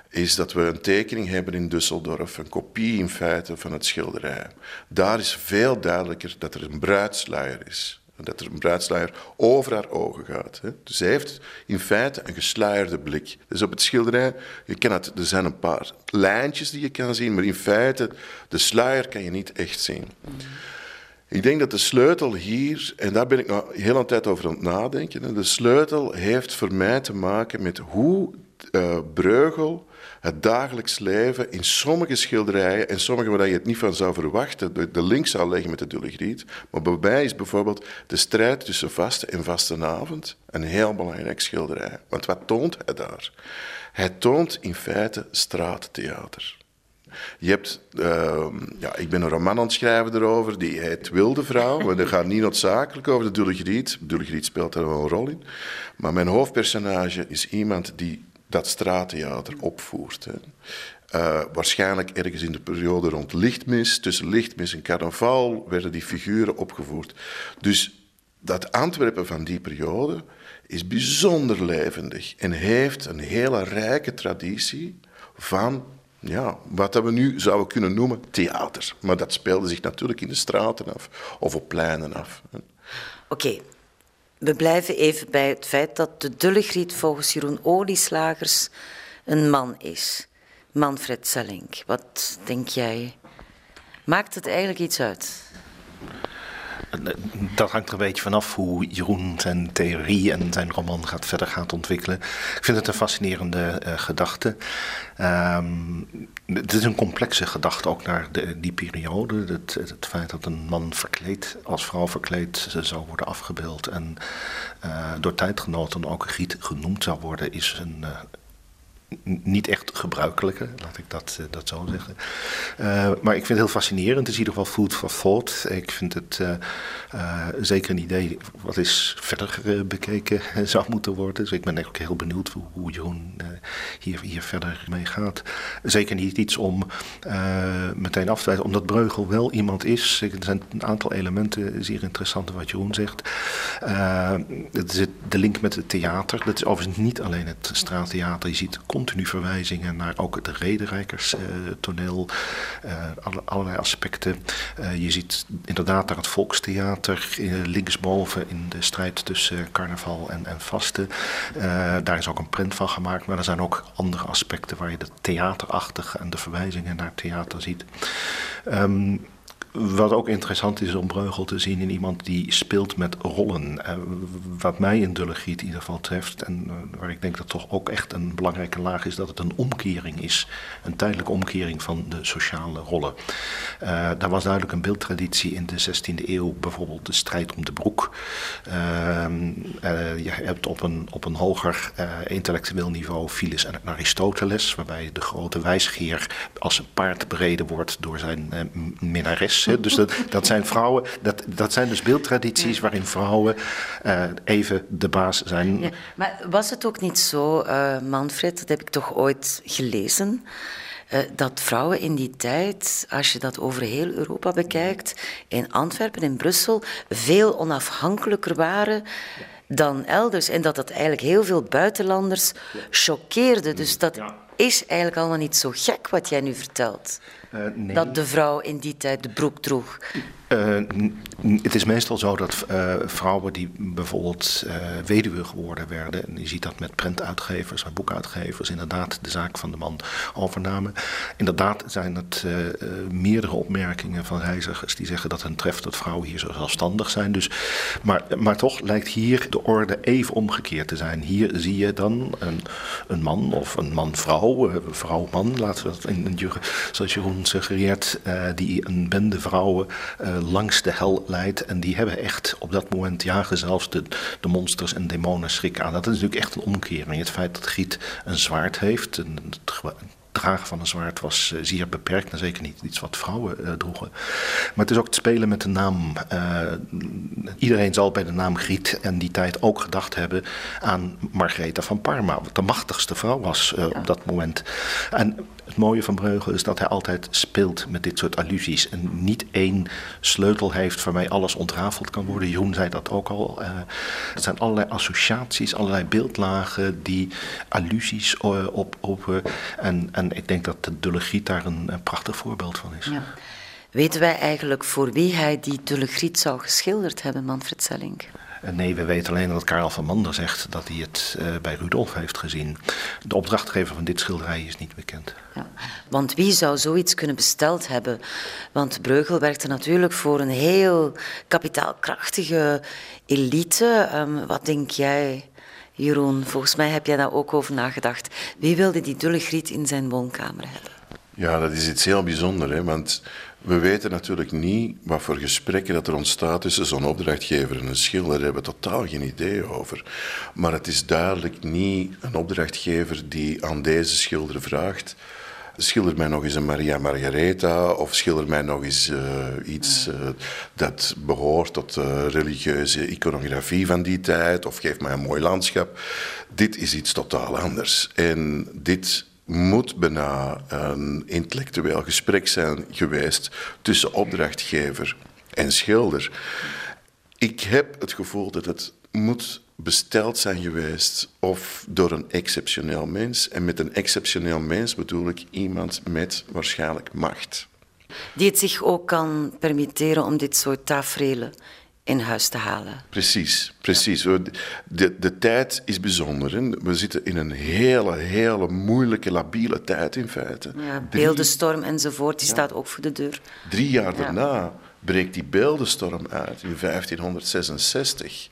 is dat we een tekening hebben in Düsseldorf, een kopie in feite van het schilderij. Daar is veel duidelijker dat er een bruidsluier is. Dat er een bruidsluier over haar ogen gaat. Hè. Dus zij heeft in feite een gesluierde blik. Dus op het schilderij, je kan het, er zijn een paar lijntjes die je kan zien, maar in feite, de sluier kan je niet echt zien. Mm. Ik denk dat de sleutel hier, en daar ben ik nou heel een tijd over aan het nadenken, hè, de sleutel heeft voor mij te maken met hoe uh, Bruegel het dagelijks leven in sommige schilderijen, en sommige waar je het niet van zou verwachten, de, de link zou leggen met de Dulle Griet. Maar bij mij is bijvoorbeeld de strijd tussen vaste en vastenavond een heel belangrijk schilderij. Want wat toont hij daar? Hij toont in feite straattheater. Je hebt, uh, ja, ik ben een roman aan het schrijven erover, die heet Wilde Vrouw. Maar dat gaat niet noodzakelijk over de Dulle Griet. De Dulle Griet speelt daar wel een rol in. Maar mijn hoofdpersonage is iemand die dat straattheater opvoert. Hè. Uh, waarschijnlijk ergens in de periode rond Lichtmis, tussen Lichtmis en carnaval, werden die figuren opgevoerd. Dus dat Antwerpen van die periode is bijzonder levendig en heeft een hele rijke traditie van, ja, wat we nu zouden kunnen noemen theater. Maar dat speelde zich natuurlijk in de straten af of op pleinen af. Oké. Okay. We blijven even bij het feit dat de Dulle Griet volgens Jeroen Olieslagers een man is. Manfred Salink, wat denk jij? Maakt het eigenlijk iets uit? Dat hangt er een beetje vanaf hoe Jeroen zijn theorie en zijn roman gaat, verder gaat ontwikkelen. Ik vind het een fascinerende uh, gedachte. Um, het is een complexe gedachte ook naar de, die periode. Het, het feit dat een man verkleed, als vrouw verkleed zou worden afgebeeld en uh, door tijdgenoten ook Griet genoemd zou worden, is een Uh, niet echt gebruikelijke, laat ik dat, uh, dat zo zeggen. Uh, maar ik vind het heel fascinerend. Het is in ieder geval food for thought. Ik vind het uh, uh, zeker een idee wat eens verder uh, bekeken uh, zou moeten worden. Dus ik ben ook heel benieuwd hoe, hoe Jeroen uh, hier, hier verder mee gaat. Zeker niet iets om uh, meteen af te wijzen, omdat Bruegel wel iemand is. Er zijn een aantal elementen zeer interessant wat Jeroen zegt. Uh, het is de link met het theater. Dat is overigens niet alleen het straattheater. Je ziet continu verwijzingen naar ook het rederijkerstoneel, uh, uh, alle, allerlei aspecten. Uh, je ziet inderdaad daar het volkstheater uh, linksboven in de strijd tussen carnaval en, en vasten. Uh, daar is ook een print van gemaakt, maar er zijn ook andere aspecten waar je het theaterachtige en de verwijzingen naar theater ziet. Um, Wat ook interessant is om Bruegel te zien in iemand die speelt met rollen. Uh, wat mij in Dulle Griet in ieder geval treft, en uh, waar ik denk dat toch ook echt een belangrijke laag is, dat het een omkering is. Een tijdelijke omkering van de sociale rollen. Uh, daar was duidelijk een beeldtraditie in de zestiende eeuw, bijvoorbeeld de strijd om de broek. Uh, uh, je hebt op een, op een hoger uh, intellectueel niveau Philus en Aristoteles, waarbij de grote wijsgeer als een paard bereden wordt door zijn uh, minnares. Dus dat, dat zijn vrouwen, dat, dat zijn dus beeldtradities ja. waarin vrouwen uh, even de baas zijn. Ja, maar was het ook niet zo, uh, Manfred, dat heb ik toch ooit gelezen, uh, dat vrouwen in die tijd, als je dat over heel Europa bekijkt, in Antwerpen, in Brussel, veel onafhankelijker waren dan elders. En dat dat eigenlijk heel veel buitenlanders choqueerde. Dus dat ja. is eigenlijk allemaal niet zo gek wat jij nu vertelt. Uh, nee. Dat de vrouw in die tijd de broek droeg. Uh, n- n- het is meestal zo dat uh, vrouwen die bijvoorbeeld uh, weduwe geworden werden, en je ziet dat met printuitgevers en boekuitgevers, inderdaad de zaak van de man overnamen. Inderdaad zijn het uh, uh, meerdere opmerkingen van reizigers die zeggen dat hen treft dat vrouwen hier zo zelfstandig zijn. Dus, maar, maar toch lijkt hier de orde even omgekeerd te zijn. Hier zie je dan een, een man of een man-vrouw, uh, vrouw-man, laten we dat in, in, zoals Jeroen suggereert, uh, die een bende vrouwen uh, langs de hel leidt. En die hebben echt op dat moment jagen zelfs de, de monsters en demonen schrik aan. Dat is natuurlijk echt een omkering. Het feit dat Griet een zwaard heeft, een, dragen van een zwaard was uh, zeer beperkt en zeker niet iets wat vrouwen uh, droegen. Maar het is ook het spelen met de naam. Uh, iedereen zal bij de naam Griet en die tijd ook gedacht hebben aan Margaretha van Parma, wat de machtigste vrouw was uh, ja. op dat moment. En het mooie van Breugel is dat hij altijd speelt met dit soort allusies en niet één sleutel heeft waarmee alles ontrafeld kan worden. Jeroen zei dat ook al. Uh, er zijn allerlei associaties, allerlei beeldlagen die allusies uh, op, op uh, en, en ik denk dat de Dulle Griet daar een, een prachtig voorbeeld van is. Ja. Weten wij eigenlijk voor wie hij die Dulle Griet zou geschilderd hebben, Manfred Selling? Nee, we weten alleen dat Karel van Mander zegt dat hij het uh, bij Rudolf heeft gezien. De opdrachtgever van dit schilderij is niet bekend. Ja, want wie zou zoiets kunnen besteld hebben? Want Breugel werkte natuurlijk voor een heel kapitaalkrachtige elite. Um, wat denk jij, Jeroen? Volgens mij heb jij daar ook over nagedacht. Wie wilde die Dulle Griet in zijn woonkamer hebben? Ja, dat is iets heel bijzonders, hè, want we weten natuurlijk niet wat voor gesprekken dat er ontstaat tussen zo'n opdrachtgever en een schilder. Daar hebben we totaal geen idee over. Maar het is duidelijk niet een opdrachtgever die aan deze schilder vraagt: schilder mij nog eens een Maria Margaretha of schilder mij nog eens uh, iets uh, dat behoort tot de religieuze iconografie van die tijd of geef mij een mooi landschap. Dit is iets totaal anders. En dit moet bijna een intellectueel gesprek zijn geweest tussen opdrachtgever en schilder. Ik heb het gevoel dat het moet besteld zijn geweest of door een exceptioneel mens. En met een exceptioneel mens bedoel ik iemand met waarschijnlijk macht. Die het zich ook kan permitteren om dit soort taferelen in huis te halen. Precies, precies. Ja. De, de tijd is bijzonder. Hè? We zitten in een hele, hele moeilijke, labiele tijd in feite. Ja, beeldenstorm enzovoort, die ja. staat ook voor de deur. Drie jaar ja. daarna breekt die beeldenstorm uit in vijftienhonderdzesenzestig.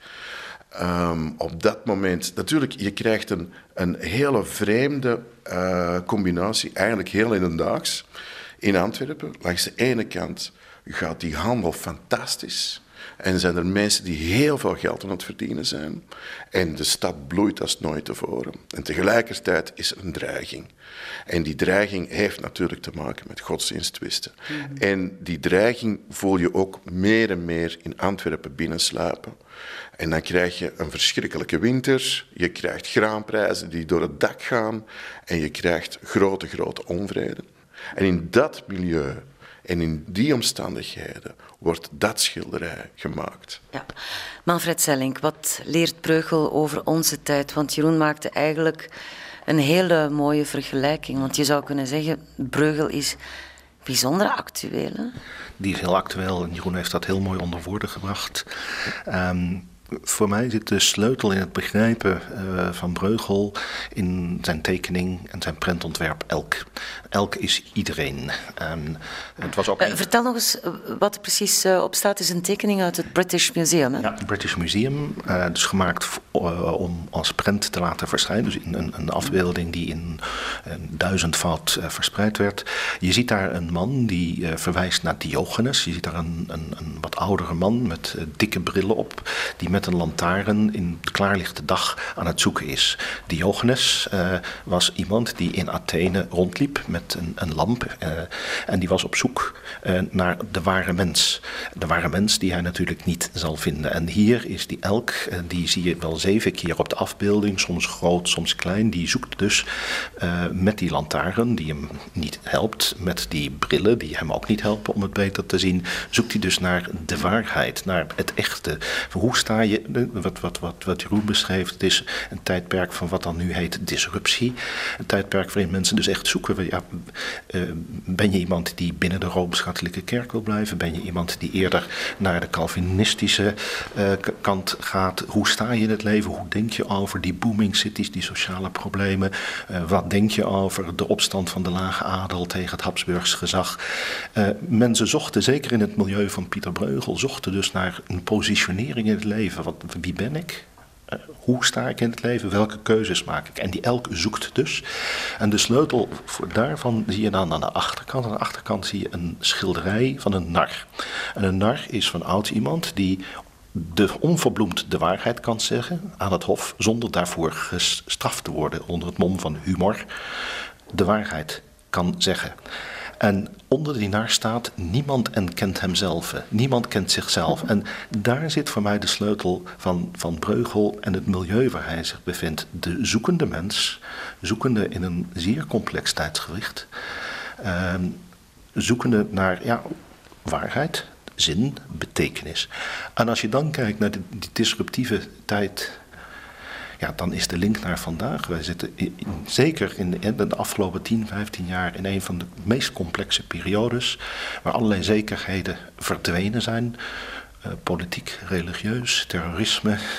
Um, op dat moment, natuurlijk, je krijgt een, een hele vreemde uh, combinatie, eigenlijk heel hedendaags. In Antwerpen, langs de ene kant, gaat die handel fantastisch. En zijn er mensen die heel veel geld aan het verdienen zijn. En de stad bloeit als nooit tevoren. En tegelijkertijd is er een dreiging. En die dreiging heeft natuurlijk te maken met godsdiensttwisten. Mm-hmm. En die dreiging voel je ook meer en meer in Antwerpen binnensluipen. En dan krijg je een verschrikkelijke winter. Je krijgt graanprijzen die door het dak gaan. En je krijgt grote, grote onvrede. En in dat milieu en in die omstandigheden wordt dat schilderij gemaakt. Ja. Manfred Selling, wat leert Breugel over onze tijd? Want Jeroen maakte eigenlijk een hele mooie vergelijking. Want je zou kunnen zeggen, Breugel is bijzonder actueel. Hè? Die is heel actueel en Jeroen heeft dat heel mooi onder woorden gebracht. Um, Voor mij zit de sleutel in het begrijpen uh, van Breugel in zijn tekening en zijn prentontwerp Elk. Elk is iedereen. En het was ook uh, vertel nog eens wat er precies uh, op staat. Het is een tekening uit het British Museum. Hè? Ja, het British Museum. Uh, dus gemaakt uh, om als prent te laten verschijnen. Dus in een, een afbeelding die in een duizendvoud uh, verspreid werd. Je ziet daar een man die uh, verwijst naar Diogenes. Je ziet daar een, een, een wat oudere man met uh, dikke brillen op, die met een lantaarn in het klaarlichte dag aan het zoeken is. Diogenes uh, was iemand die in Athene rondliep met een, een lamp uh, en die was op zoek uh, naar de ware mens. De ware mens die hij natuurlijk niet zal vinden. En hier is die elk, uh, die zie je wel zeven keer op de afbeelding, soms groot, soms klein. Die zoekt dus uh, met die lantaarn, die hem niet helpt, met die brillen, die hem ook niet helpen om het beter te zien, zoekt hij dus naar de waarheid, naar het echte. Hoe sta je, wat, wat, wat, wat Jeroen beschreef, het is een tijdperk van wat dan nu heet disruptie. Een tijdperk waarin mensen dus echt zoeken. Ja, uh, ben je iemand die binnen de Rooms-Katholieke Kerk wil blijven? Ben je iemand die eerder naar de Calvinistische uh, kant gaat? Hoe sta je in het leven? Hoe denk je over die booming cities, die sociale problemen? Uh, wat denk je over de opstand van de lage adel tegen het Habsburgs gezag? Uh, mensen zochten, zeker in het milieu van Pieter Breugel, zochten dus naar een positionering in het leven. Wat, wie ben ik? Uh, hoe sta ik in het leven? Welke keuzes maak ik? En die elk zoekt dus. En de sleutel voor daarvan zie je dan aan de achterkant. Aan de achterkant zie je een schilderij van een nar. En een nar is van ouds iemand die de onverbloemd de waarheid kan zeggen aan het hof, zonder daarvoor gestraft te worden onder het mom van humor. De waarheid kan zeggen. En onder die naar staat, niemand en kent hemzelf. Niemand kent zichzelf. En daar zit voor mij de sleutel van, van Breugel en het milieu waar hij zich bevindt. De zoekende mens, zoekende in een zeer complex tijdsgewicht. Uh, zoekende naar ja, waarheid, zin, betekenis. En als je dan kijkt naar de, die disruptieve tijd, ja, dan is de link naar vandaag. Wij zitten in, in, zeker in, in de afgelopen tien, vijftien jaar in een van de meest complexe periodes, waar allerlei zekerheden verdwenen zijn. Uh, politiek, religieus, terrorisme, uh,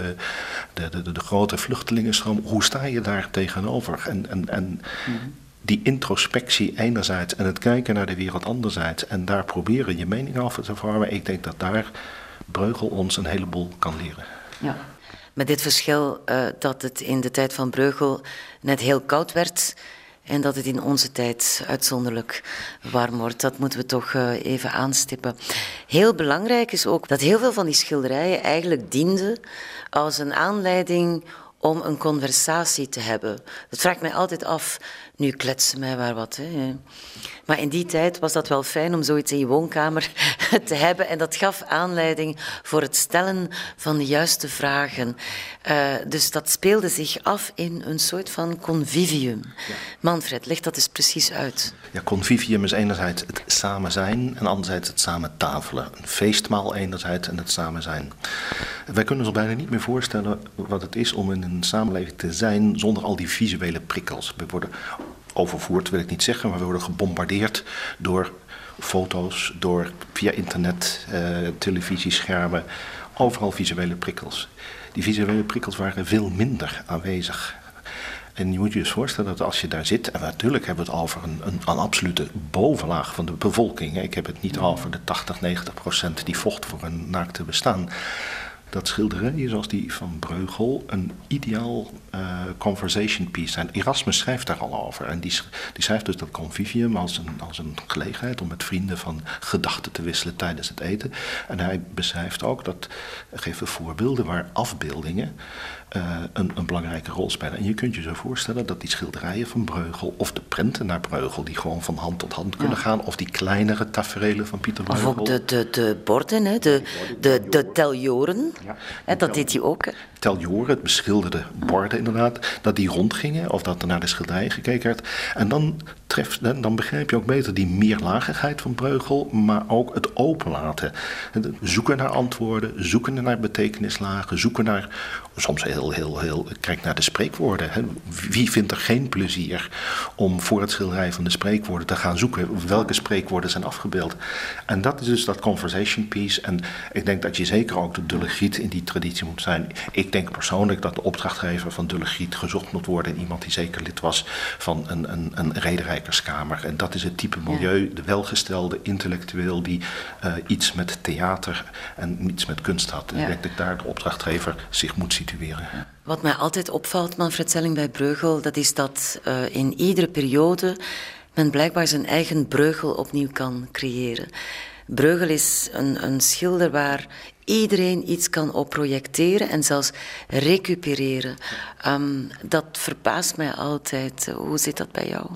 de, de, de, de grote vluchtelingenstroom. Hoe sta je daar tegenover? En, en, en mm-hmm. die introspectie enerzijds en het kijken naar de wereld anderzijds en daar proberen je mening over te vormen. Ik denk dat daar Breugel ons een heleboel kan leren. Ja. Met dit verschil uh, dat het in de tijd van Breugel net heel koud werd en dat het in onze tijd uitzonderlijk warm wordt. Dat moeten we toch uh, even aanstippen. Heel belangrijk is ook dat heel veel van die schilderijen eigenlijk dienden als een aanleiding om een conversatie te hebben. Dat vraagt mij altijd af. Nu kletsen mij waar wat. Hè. Maar in die tijd was dat wel fijn om zoiets in je woonkamer te hebben. En dat gaf aanleiding voor het stellen van de juiste vragen. Uh, dus dat speelde zich af in een soort van convivium. Ja. Manfred, leg dat eens precies uit. Ja, convivium is enerzijds het samen zijn en anderzijds het samen tafelen. Een feestmaal enerzijds en het samen zijn. Wij kunnen ons bijna niet meer voorstellen wat het is om in een samenleving te zijn zonder al die visuele prikkels. We worden overvoerd, wil ik niet zeggen, maar we worden gebombardeerd door foto's, door via internet, uh, televisieschermen, overal visuele prikkels. Die visuele prikkels waren veel minder aanwezig. En je moet je dus voorstellen dat als je daar zit, en natuurlijk hebben we het over een, een, een absolute bovenlaag van de bevolking. Ik heb het niet over de tachtig, negentig procent die vocht voor een naakte bestaan. Dat schilderijen zoals die van Breugel een ideaal uh, conversation piece zijn. Erasmus schrijft daar al over. En die, die schrijft dus dat convivium als een, als een gelegenheid om met vrienden van gedachten te wisselen tijdens het eten. En hij beschrijft ook, dat geeft voorbeelden waar afbeeldingen uh, een, een belangrijke rol spelen. En je kunt je zo voorstellen dat die schilderijen van Breugel, of de prenten naar Breugel, die gewoon van hand tot hand kunnen ja. gaan, of die kleinere taferelen van Pieter Breugel. Of ook de, de, de borden, hè, de, de, de teljoren. Ja. En dat deed hij ook. Hè? Teljoren, het beschilderde borden inderdaad, dat die rondgingen of dat er naar de schilderij gekeken werd. En dan, tref, dan begrijp je ook beter die meerlagigheid van Breugel, maar ook het openlaten. Zoeken naar antwoorden, zoeken naar betekenislagen, zoeken naar, soms heel, heel, heel, kijk naar de spreekwoorden. Hè. Wie vindt er geen plezier om voor het schilderij van de spreekwoorden te gaan zoeken welke spreekwoorden zijn afgebeeld. En dat is dus dat conversation piece. En ik denk dat je zeker ook de Dulle Griet in die traditie moet zijn. Ik denk persoonlijk dat de opdrachtgever van Dulle Griet gezocht moet worden in iemand die zeker lid was van een, een, een rederijkerskamer. En dat is het type milieu, de welgestelde intellectueel die uh, iets met theater en iets met kunst had. Ja. Ik denk dat daar de opdrachtgever zich moet situeren. Ja. Wat mij altijd opvalt, Manfred Selling, bij Breugel, dat is dat uh, in iedere periode men blijkbaar zijn eigen Breugel opnieuw kan creëren. Breugel is een, een schilder waar iedereen iets op kan projecteren en zelfs recupereren. Um, dat verbaast mij altijd. Hoe zit dat bij jou?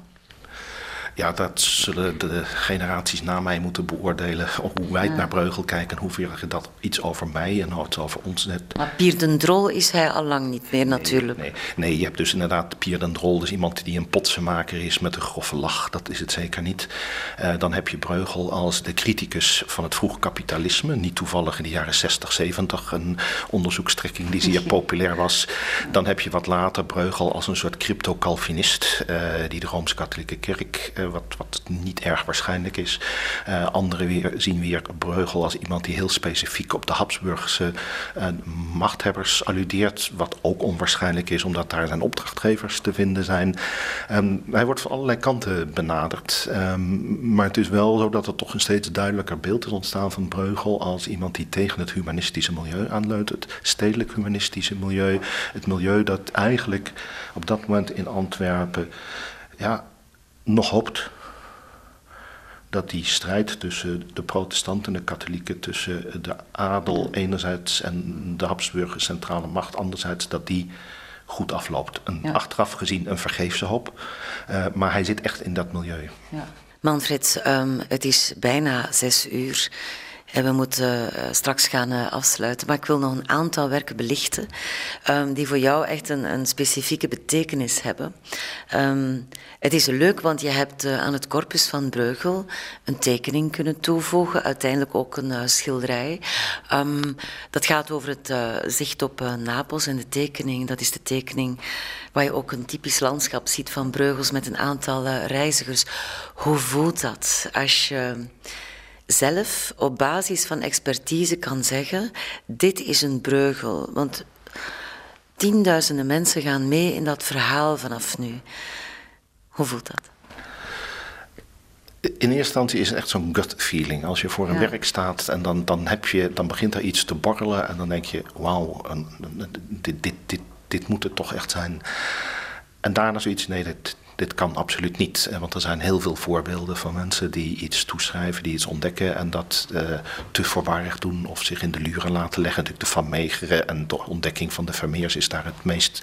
Ja, dat zullen de generaties na mij moeten beoordelen. Hoe wij ja. naar Breugel kijken en hoeveel dat iets over mij en iets over ons net. Maar Pier den Drol is hij al lang niet meer natuurlijk. Nee, nee, nee, je hebt dus inderdaad Pier den Drol, dus iemand die een potsenmaker is met een grove lach. Dat is het zeker niet. Uh, dan heb je Breugel als de criticus van het vroeg kapitalisme. Niet toevallig in de jaren zestig, zeventig een onderzoekstrekking die zeer populair was. Dan heb je wat later Breugel als een soort crypto-calvinist uh, die de Rooms-Katholieke Kerk Uh, Wat, wat niet erg waarschijnlijk is. Uh, anderen weer, zien weer Breugel als iemand die heel specifiek op de Habsburgse uh, machthebbers alludeert. Wat ook onwaarschijnlijk is, omdat daar zijn opdrachtgevers te vinden zijn. Um, hij wordt van allerlei kanten benaderd. Um, maar het is wel zo dat er toch een steeds duidelijker beeld is ontstaan van Breugel als iemand die tegen het humanistische milieu aanleunt. Het stedelijk humanistische milieu. Het milieu dat eigenlijk op dat moment in Antwerpen ja, nog hoopt dat die strijd tussen de protestanten en de katholieken, tussen de adel enerzijds en de Habsburger centrale macht anderzijds, dat die goed afloopt. Een, Ja. Achteraf gezien een vergeefse hoop, uh, maar hij zit echt in dat milieu. Ja. Manfred, um, het is bijna zes uur en we moeten uh, straks gaan uh, afsluiten. Maar ik wil nog een aantal werken belichten um, die voor jou echt een, een specifieke betekenis hebben. Um, het is leuk, want je hebt uh, aan het corpus van Bruegel een tekening kunnen toevoegen, uiteindelijk ook een uh, schilderij. Um, dat gaat over het uh, zicht op uh, Napels en de tekening, dat is de tekening waar je ook een typisch landschap ziet van Bruegels met een aantal uh, reizigers. Hoe voelt dat als je zelf op basis van expertise kan zeggen, dit is een Bruegel? Want tienduizenden mensen gaan mee in dat verhaal vanaf nu. Hoe voelt dat? In eerste instantie is het echt zo'n gut feeling. Als je voor een ja. werk staat en dan, dan, heb je, dan begint er iets te borrelen en dan denk je, wauw, dit, dit, dit, dit moet het toch echt zijn. En daarna zoiets, nee, dit, dit kan absoluut niet. Want er zijn heel veel voorbeelden van mensen die iets toeschrijven, die iets ontdekken en dat uh, te voorbarig doen of zich in de luren laten leggen. Natuurlijk de Van Meegeren en de ontdekking van de Vermeers is daar het meest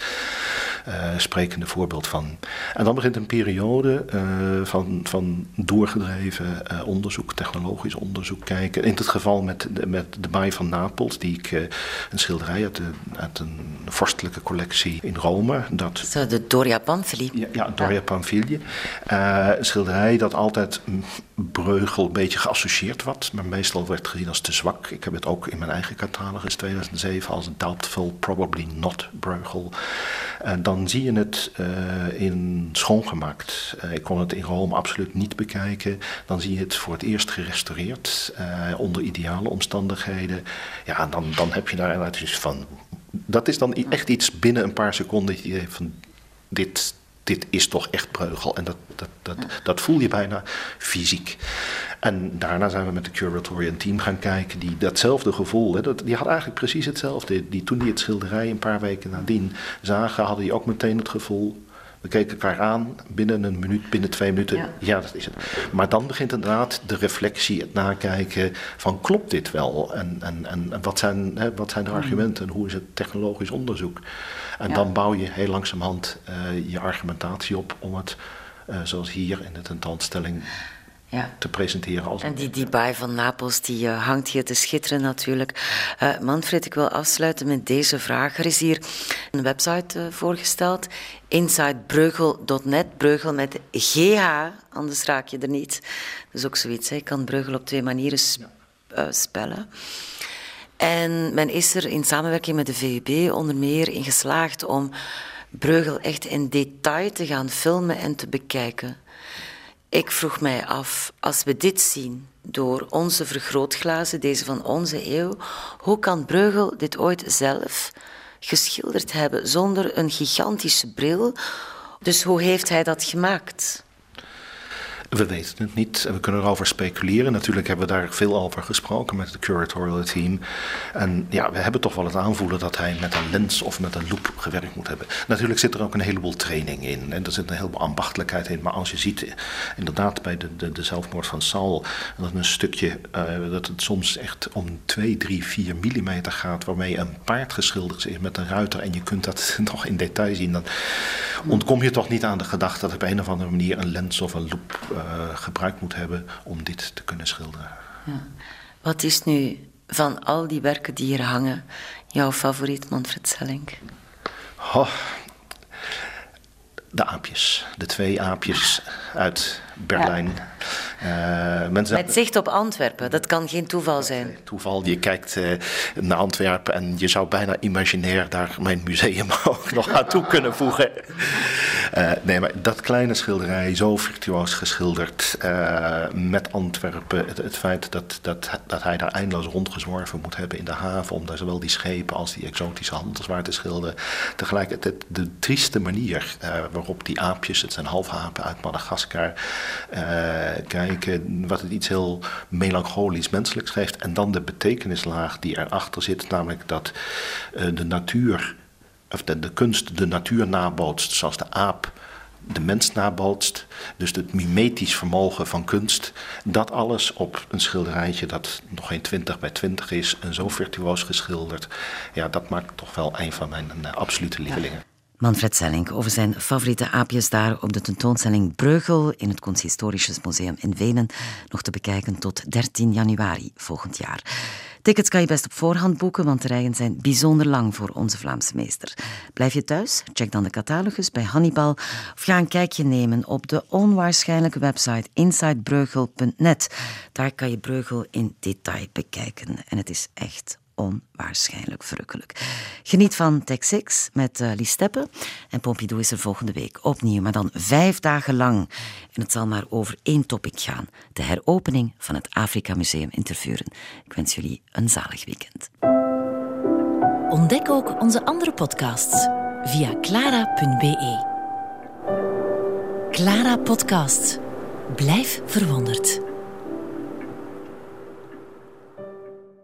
uh, sprekende voorbeeld van. En dan begint een periode uh, van, van doorgedreven uh, onderzoek, technologisch onderzoek kijken. In dit geval met, met de Baai van Napels, die ik uh, een schilderij uit, de, uit een vorstelijke collectie in Rome. Dat, Zo, de Doria Pamphili. Ja, ja Doria Pamphili. Uh, een schilderij dat altijd Bruegel een beetje geassocieerd wordt, maar meestal werd gezien als te zwak. Ik heb het ook in mijn eigen catalogus tweeduizend zeven als doubtful, probably not Bruegel. Uh, dan zie je het uh, in schoongemaakt. Uh, ik kon het in Rome absoluut niet bekijken. Dan zie je het voor het eerst gerestaureerd, uh, onder ideale omstandigheden. Ja, dan, dan heb je daar inderdaad iets van. Dat is dan echt iets binnen een paar seconden dat je denkt van dit. Dit is toch echt Bruegel. En dat, dat, dat, dat voel je bijna fysiek. En daarna zijn we met de curatorial team gaan kijken. Die datzelfde gevoel, hè, dat, die had eigenlijk precies hetzelfde. Die, toen die het schilderij een paar weken nadien zagen, hadden die ook meteen het gevoel. We keken elkaar aan, binnen een minuut, binnen twee minuten. Ja. ja, dat is het. Maar dan begint inderdaad de reflectie, het nakijken van klopt dit wel? En, en, en wat, zijn, hè, wat zijn de argumenten en hoe is het technologisch onderzoek? En ja. dan bouw je heel langzamerhand uh, je argumentatie op om het, uh, zoals hier in de tentoonstelling, ja. te presenteren. Als en die, die Baai van Napels die uh, hangt hier te schitteren natuurlijk. Uh, Manfred, ik wil afsluiten met deze vraag. Er is hier een website uh, voorgesteld, inside bruegel dot net, Bruegel met G H, anders raak je er niet. Dat is ook zoiets, hè. Je kan Bruegel op twee manieren sp- uh, spellen. En men is er in samenwerking met de V U B onder meer in geslaagd om Bruegel echt in detail te gaan filmen en te bekijken. Ik vroeg mij af, als we dit zien door onze vergrootglazen, deze van onze eeuw, hoe kan Bruegel dit ooit zelf geschilderd hebben zonder een gigantische bril? Dus hoe heeft hij dat gemaakt? We weten het niet en we kunnen erover speculeren. Natuurlijk hebben we daar veel over gesproken met het curatorial team. En ja, we hebben toch wel het aanvoelen dat hij met een lens of met een loop gewerkt moet hebben. Natuurlijk zit er ook een heleboel training in en er zit een heleboel ambachtelijkheid in. Maar als je ziet, inderdaad bij de, de, de zelfmoord van Saul, dat een stukje, uh, dat het soms echt om twee, drie, vier millimeter gaat, waarmee een paard geschilderd is met een ruiter en je kunt dat nog in detail zien, dan ontkom je toch niet aan de gedachte dat op een of andere manier een lens of een loop uh, gebruikt moet hebben om dit te kunnen schilderen. Ja. Wat is nu van al die werken die hier hangen jouw favoriet, Manfred Selling? Oh, de aapjes. De twee aapjes uit Berlijn. Ja. Uh, mensen Met zicht op Antwerpen, dat kan geen toeval zijn. Toeval, je kijkt uh, naar Antwerpen en je zou bijna imaginair daar mijn museum ook nog aan toe kunnen voegen. Uh, nee, maar dat kleine schilderij, zo virtuoos geschilderd, uh, met Antwerpen, het, het feit dat, dat, dat hij daar eindeloos rondgezworven moet hebben in de haven, om daar zowel die schepen als die exotische handelswaar te schilderen. Tegelijkertijd de trieste manier uh, waarop die aapjes, het zijn halfapen uit Madagaskar, uh, kijken, wat het iets heel melancholisch menselijks geeft. En dan de betekenislaag die erachter zit, namelijk dat uh, de natuur, of de, de kunst de natuur nabootst, zoals de aap de mens nabootst. Dus het mimetisch vermogen van kunst, dat alles op een schilderijtje dat nog geen twintig bij twintig is en zo virtuoos geschilderd. Ja, dat maakt toch wel een van mijn uh, absolute lievelingen. Ja. Manfred Sellink over zijn favoriete aapjes daar op de tentoonstelling Breugel in het Kunsthistorisch Museum in Wenen, nog te bekijken tot dertien januari volgend jaar. Tickets kan je best op voorhand boeken, want de rijen zijn bijzonder lang voor onze Vlaamse meester. Blijf je thuis? Check dan de catalogus bij Hannibal of ga een kijkje nemen op de onwaarschijnlijke website inside breugel punt net. Daar kan je Breugel in detail bekijken en het is echt onwaarschijnlijk verrukkelijk. Geniet van Tech Six met uh, Lies Steppe. En Pompidou is er volgende week opnieuw, maar dan vijf dagen lang. En het zal maar over één topic gaan. De heropening van het Afrika Museum in Tervuren. Ik wens jullie een zalig weekend. Ontdek ook onze andere podcasts via clara punt be. Clara Podcast. Blijf verwonderd.